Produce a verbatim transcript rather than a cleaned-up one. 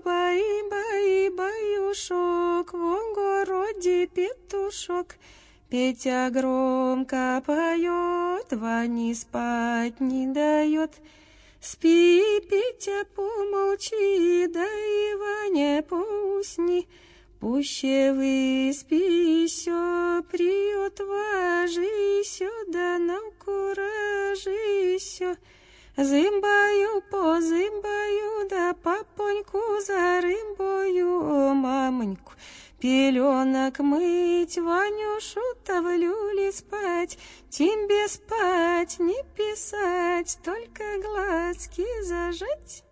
бай, бай, баюшок, в огороде петушок. Петя громко поет, Ване спать не дает. Спи, Петя, помолчи, да и Ваня поусни. Пуще выспися, приют важися, да наукуражися. Зимбаю, позимбаю, да папоньку за рыбою, мамоньку. Пеленок мыть, Ванюшу в люле спать, тебе спать, не писать, только глазки зажать.